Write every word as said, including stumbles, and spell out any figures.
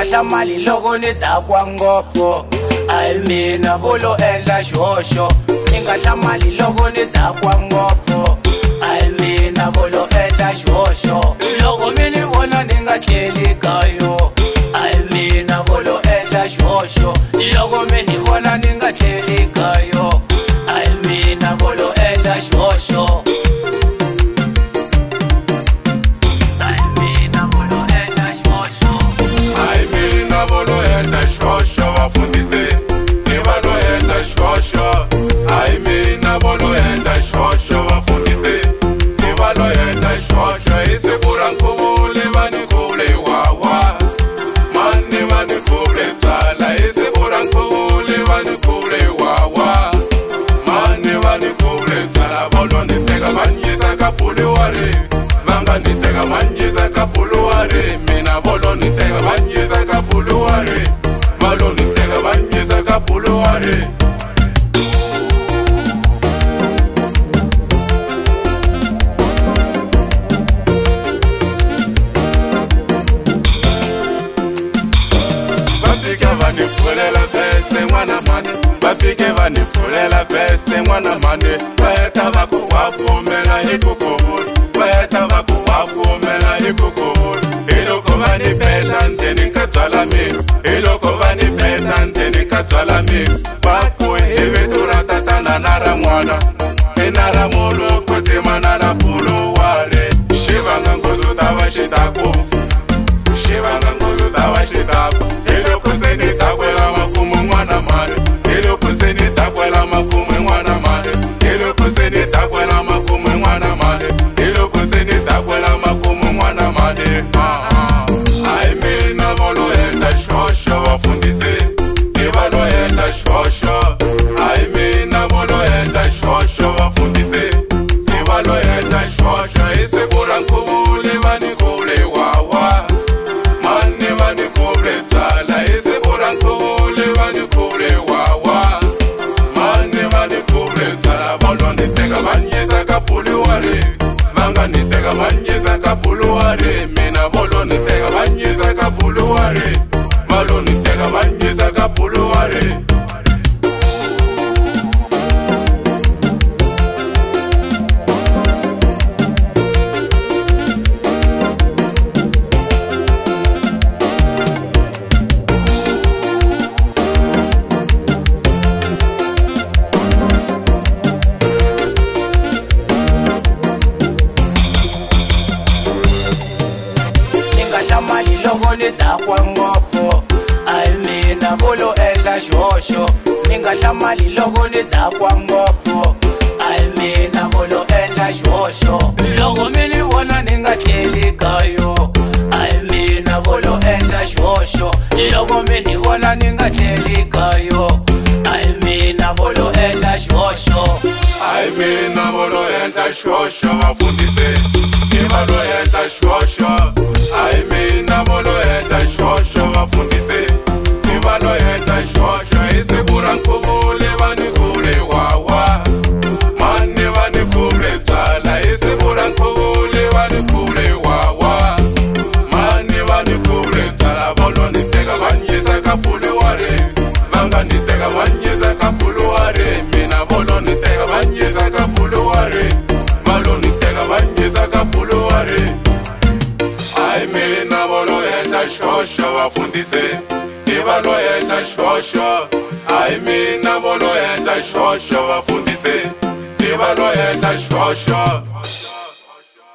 Ningasha mali loko ni dakwa ngopfu ayi mina volo endla xoxo Ningasha mali loko ni dakwa ngopfu ayi mina volo endla xoxo Loko mini vona ni nga tleli kayo ayi mina volo endla xoxo Loko mini vona ni nga tleli kayo ayi mina volo endla xoxo Volo enda shosho wafundise Nivalo enda shosho Ai mina volo enda shosho wafundise Nivalo enda shosho Ise burankule vani kule wawa Mani vani kule tala Ise burankule vani kule wawa Mani vani kule tala Volo nitega manyisa kapulu ware Vanga nitega manyisa kapulu ware Mina volo nitega manyisa kapulu ware Volo nitega manyisa kapulu ware Bafike vanifulela vese mwana mane Bafike vanifulela vese mwana mane Baheta vakuwafumela hikukuhulu Baheta vakuwafumela hikukuhulu Iloko vanipeta ndeni katwala miru Iloko vanipeta ndeni katwala miru Paku hivi turatatana nara mwana Inara mulu kutima nara pulu ware Shivanga nguzu tawa shitaku Shivanga nguzu tawa shitaku Iloko seni takwela makumu mwana mane Iloko seni takwela makumu mwana mane Iloko seni takwela makumu mwana mane Iloko seni takwela makumu mwana mane Ah ah Ai mina volo enda shosho wafundise Nivalo enda shosho Ai mina volo enda shosho wafundise Nivalo enda shosho Ise burankule vani kule wawa Mani vani kule tala Ise burankule vani kule wawa Mani vani kule tala Volo nitega manyisa kapulu ware Vanga nitega manyisa kapulu ware Mina volo nitega manyisa kapulu ware Volo nitega manyisa kapulu ware Mali loko ni dakwa ngopfu ayi mina volo endla xoxo Ningasha mali loko ni dakwa ngopfu ayi mina volo endla xoxo Loko mini vona ni nga tleli kayo ayi mina volo endla xoxo Loko mini vona ni nga tleli kayo ayi mina volo endla xoxo Ai mina volo endla xoxo wafundise Nivalo endla xoxo Ai mina volo endla xoxo wafundise Nivalo endla xoxo Ise burankule vani kule wawa Mani vani kule tala Ise burankule vani kule wawa Mani vani kule tala Volo nitega manyisa kapulu ware Vanga nitega manyisa kapulu ware Mina volo nitega manyisa kapulu ware Volo nitega manyisa kapulu ware Ai mina volo enda shosho wafundise Nivalo enda shosho Ai mina volo enda shosho wafundise Nivalo enda shosho